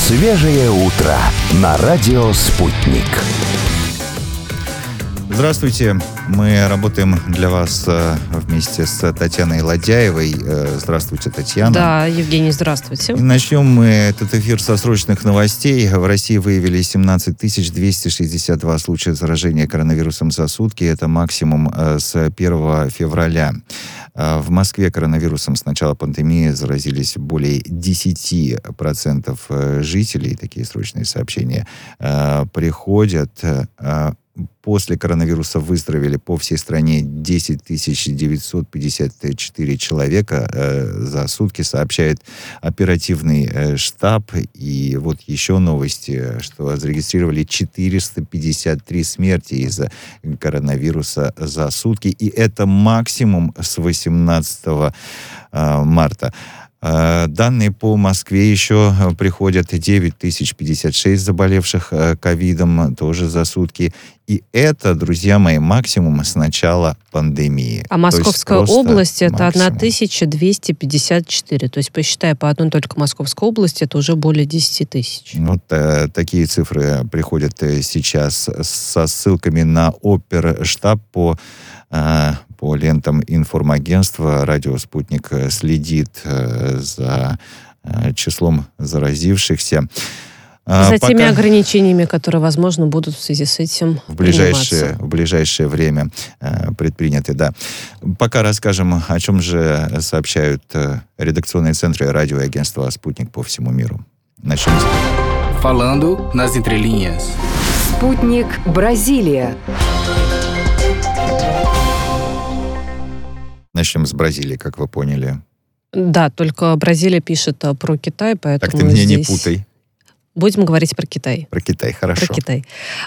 Свежее утро на радио «Спутник». Здравствуйте. Мы работаем для вас вместе с Татьяной Ладяевой. Здравствуйте, Татьяна. Да, Евгений, здравствуйте. И начнем мы этот эфир со срочных новостей. В России выявили 17 262 случая заражения коронавирусом за сутки. Это максимум с 1 февраля. В Москве коронавирусом с начала пандемии заразились более 10% жителей. Такие срочные сообщения приходят. После коронавируса выздоровели по всей стране 10 954 человека за сутки, сообщает оперативный штаб. И вот еще новости, что зарегистрировали 453 смерти из-за коронавируса за сутки. И это максимум с 18 марта. Данные по Москве еще приходят: 9056 заболевших ковидом тоже за сутки. И это, друзья мои, максимум с начала пандемии. А Московская область — это максимум. 1254. То есть, посчитая по одной только Московской области, это уже более 10 тысяч. Вот такие цифры приходят сейчас со ссылками на оперштаб по лентам информагентства. Радио «Спутник» следит за числом заразившихся. За теми ограничениями, которые, возможно, будут в связи с этим в ближайшее время предприняты, да. Пока расскажем, о чем же сообщают редакционные центры радио и агентства «Спутник» по всему миру. Начнем. Falando nas entrelinhas. Спутник Бразилия. Начнем с Бразилии, как вы поняли. Да, только Бразилия пишет про Китай, поэтому так ты меня здесь... не путай. Будем говорить про Китай. Про Китай, хорошо. Про Китай.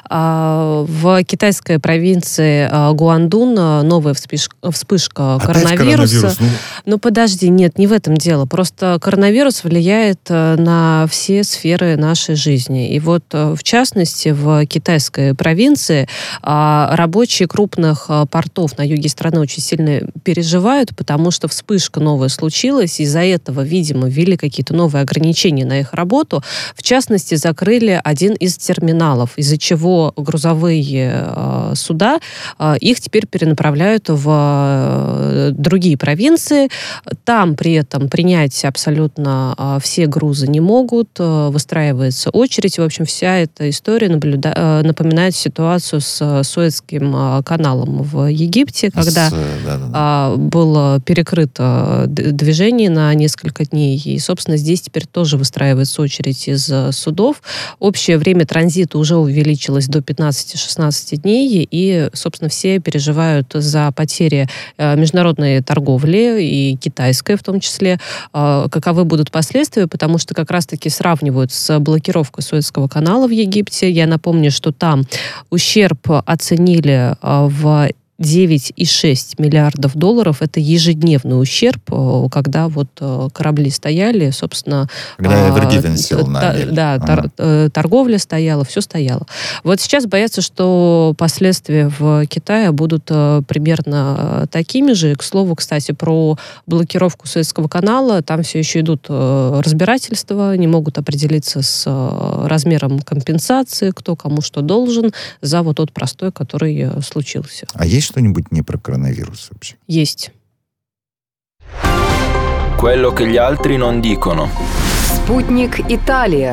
В китайской провинции Гуандун новая вспышка коронавируса. Но подожди, нет, не в этом дело. Просто коронавирус влияет на все сферы нашей жизни. И вот, в частности, в китайской провинции рабочие крупных портов на юге страны очень сильно переживают, потому что вспышка новая случилась. Из-за этого, видимо, ввели какие-то новые ограничения на их работу. В частности, закрыли один из терминалов, из-за чего грузовые суда, их теперь перенаправляют в другие провинции. Там при этом принять абсолютно все грузы не могут, выстраивается очередь. В общем, вся эта история напоминает ситуацию с Суэцким каналом в Египте, когда было перекрыто движение на несколько дней. И, собственно, здесь теперь тоже выстраивается очередь из судов. Общее время транзита уже увеличилось до 15-16 дней, и, собственно, все переживают за потери международной торговли, и китайской в том числе. Каковы будут последствия, потому что как раз-таки сравнивают с блокировкой Суэцкого канала в Египте. Я напомню, что там ущерб оценили в 9,6 миллиардов долларов. Это ежедневный ущерб, когда вот корабли стояли, собственно... Когда Эвергивен сел на мель. Да, торговля стояла, все стояло. Вот сейчас боятся, что последствия в Китае будут примерно такими же. К слову, кстати, про блокировку Суэцкого канала. Там все еще идут разбирательства, не могут определиться с размером компенсации, кто кому что должен за вот тот простой, который случился. А есть что-нибудь не про коронавирус вообще? Есть. Quello che gli altri non dicono. Спутник Италия.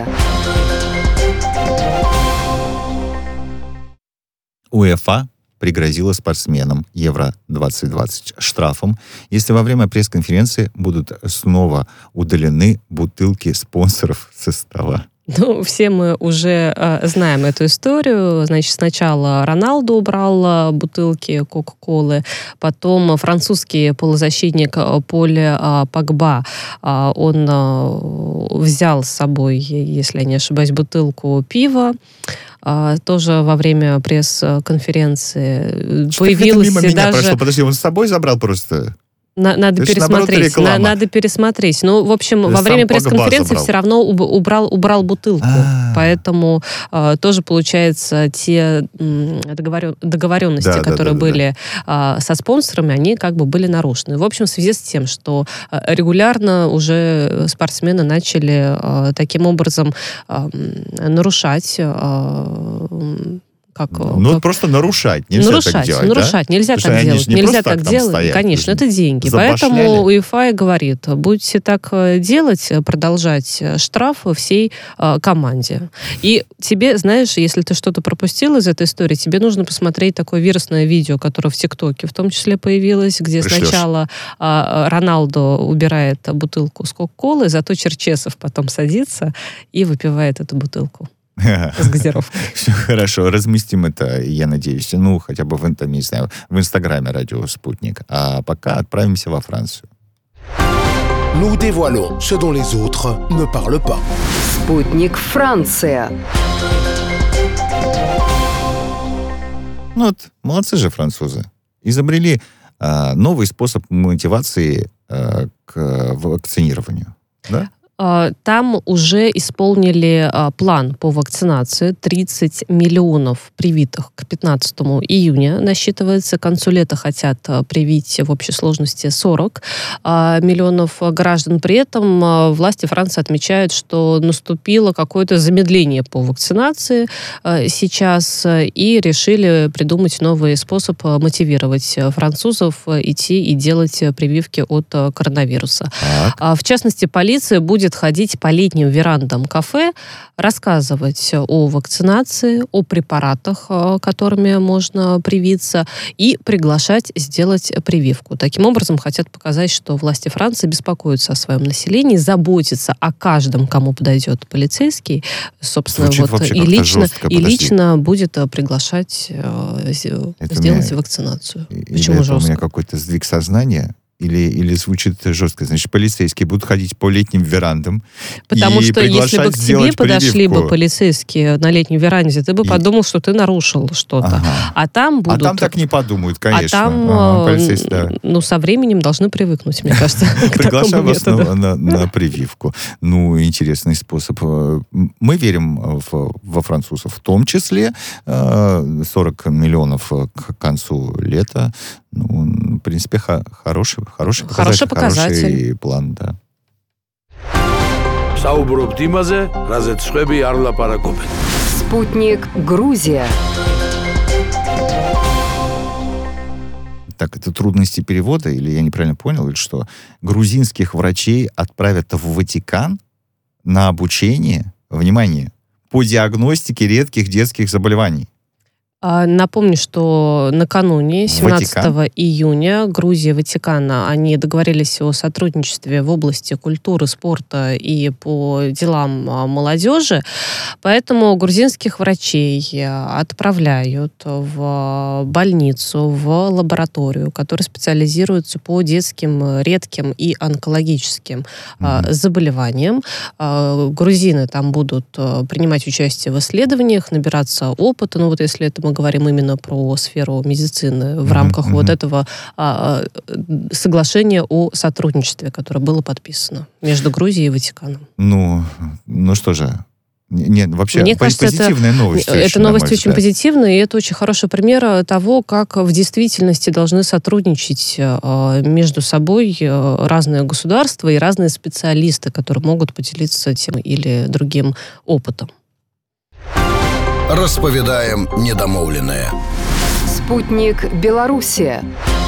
УЕФА пригрозила спортсменам Евро-2020 штрафом, если во время пресс-конференции будут снова удалены бутылки спонсоров со стола. Ну, все мы уже знаем эту историю. Значит, сначала Роналду убрал бутылки Кока-Колы, потом французский полузащитник Поль Погба, он взял с собой, если я не ошибаюсь, бутылку пива. Тоже во время пресс-конференции появился мимо меня даже... прошло. Подожди, он с собой забрал просто... Надо пересмотреть. Надо пересмотреть. Ну, в общем, во время пресс-конференции все равно убрал бутылку. Поэтому тоже, получается, те договоренности, которые были со спонсорами, они как бы были нарушены. В общем, в связи с тем, что регулярно уже спортсмены начали таким образом нарушать... просто нарушать. Нельзя так делать. Нарушать. Нельзя так делать. Нельзя так делать. Конечно, это деньги. Поэтому УЕФА говорит, будете так делать, продолжать штраф всей команде. И тебе, знаешь, если ты что-то пропустил из этой истории, тебе нужно посмотреть такое вирусное видео, которое в ТикТоке в том числе появилось, где сначала Роналдо убирает бутылку с Кока-Колы, зато Черчесов потом садится и выпивает эту бутылку. С газировкой. Все хорошо, разместим это, я надеюсь, хотя бы в Инстаграме «Радио Спутник». А пока отправимся во Францию. Nous dévoilons ce dont les autres ne parlent pas. Спутник Франция. Молодцы же французы. Изобрели новый способ мотивации к вакцинированию. Да? Там уже исполнили план по вакцинации. 30 миллионов привитых к 15 июня насчитывается. К концу лета хотят привить в общей сложности 40 миллионов граждан. При этом власти Франции отмечают, что наступило какое-то замедление по вакцинации сейчас и решили придумать новый способ мотивировать французов идти и делать прививки от коронавируса. В частности, полиция будет ходить по летним верандам кафе, рассказывать о вакцинации, о препаратах, которыми можно привиться, и приглашать сделать прививку. Таким образом, хотят показать, что власти Франции беспокоятся о своем населении, заботятся о каждом, кому подойдет полицейский, собственно, и лично будет приглашать сделать вакцинацию. Почему жестко? У меня какой-то сдвиг сознания. Или звучит жестко. Значит, полицейские будут ходить по летним верандам. Потому что если бы к тебе подошли бы полицейские на летней веранде, ты бы подумал, что ты нарушил что-то. А там будут... А там так не подумают, конечно. А там, со временем должны привыкнуть, мне кажется, к приглашаю такому методу. Вас на прививку. Интересный способ. Мы верим во французов. В том числе 40 миллионов к концу лета. В принципе, хороший показатель. Хороший план, да. Спутник Грузия. Так, это трудности перевода, или я неправильно понял, или что? Грузинских врачей отправят в Ватикан на обучение, внимание, по диагностике редких детских заболеваний. Напомню, что накануне, 17 июня, Грузия и Ватикан, они договорились о сотрудничестве в области культуры, спорта и по делам молодежи. Поэтому грузинских врачей отправляют в больницу, в лабораторию, которая специализируется по детским редким и онкологическим заболеваниям. Грузины там будут принимать участие в исследованиях, набираться опыта. Если это мы говорим именно про сферу медицины в рамках вот этого соглашения о сотрудничестве, которое было подписано между Грузией и Ватиканом. Что же, нет, вообще, мне кажется, позитивная новость. Это новость очень позитивная, и это очень хороший пример того, как в действительности должны сотрудничать между собой разные государства и разные специалисты, которые могут поделиться тем или другим опытом. Расповедаем недомовленное. Спутник Белоруссия.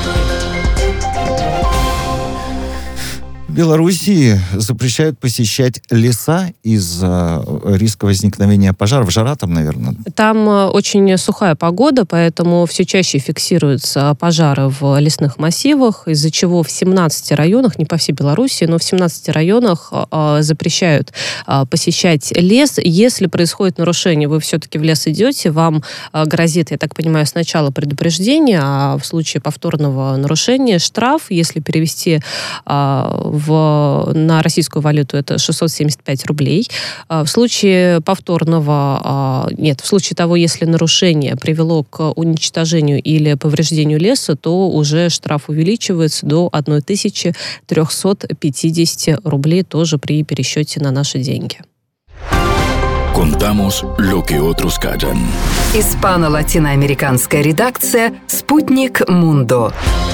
В Белоруссии запрещают посещать леса из-за риска возникновения пожаров. Жара там, наверное. Там очень сухая погода, поэтому все чаще фиксируются пожары в лесных массивах, из-за чего в 17 районах, не по всей Белоруссии, но в 17 районах запрещают посещать лес. Если происходит нарушение, вы все-таки в лес идете, вам грозит, я так понимаю, сначала предупреждение, а в случае повторного нарушения штраф. Если перевести в на российскую валюту это 675 рублей. В случае в случае того, если нарушение привело к уничтожению или повреждению леса, то уже штраф увеличивается до 1350 рублей, тоже при пересчете на наши деньги. Contamos lo que otros callan. Испано-латиноамериканская редакция «Спутник Мундо».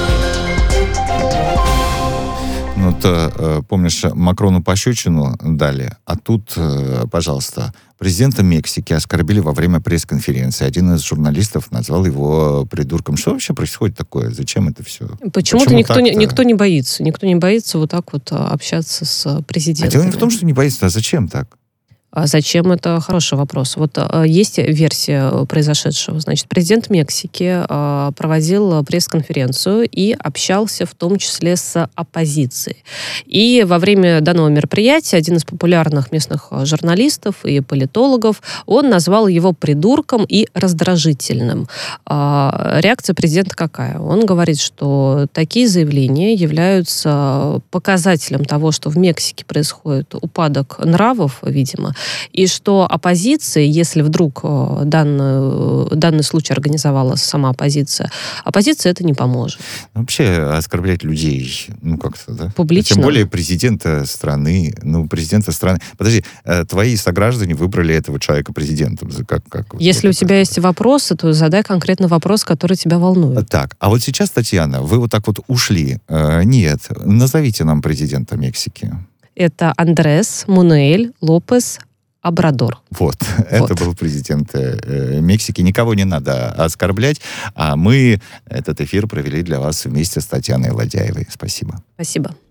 Ну, то, помнишь, Макрону пощечину дали, а тут, пожалуйста, президента Мексики оскорбили во время пресс-конференции. Один из журналистов назвал его придурком. Что вообще происходит такое? Зачем это все? Почему-то никто не боится. Никто не боится вот так вот общаться с президентом. А дело не в том, что не боится, а зачем так? А зачем? Это хороший вопрос. Вот есть версия произошедшего. Значит, президент Мексики проводил пресс-конференцию и общался в том числе с оппозицией. И во время данного мероприятия один из популярных местных журналистов и политологов, он назвал его придурком и раздражительным. Реакция президента какая? Он говорит, что такие заявления являются показателем того, что в Мексике происходит упадок нравов, видимо, и что оппозиция, если вдруг данный случай организовала сама оппозиция это не поможет. Вообще оскорблять людей, как-то, да? Публично. Тем более президента страны. Подожди, твои сограждане выбрали этого человека президентом. Если у тебя есть вопросы, то задай конкретно вопрос, который тебя волнует. Так, а вот сейчас, Татьяна, вы вот так вот ушли. Нет, назовите нам президента Мексики. Это Андрес Мануэль Лопес Обрадор. Вот, это был президент Мексики. Никого не надо оскорблять. А мы этот эфир провели для вас вместе с Татьяной Ладяевой. Спасибо. Спасибо.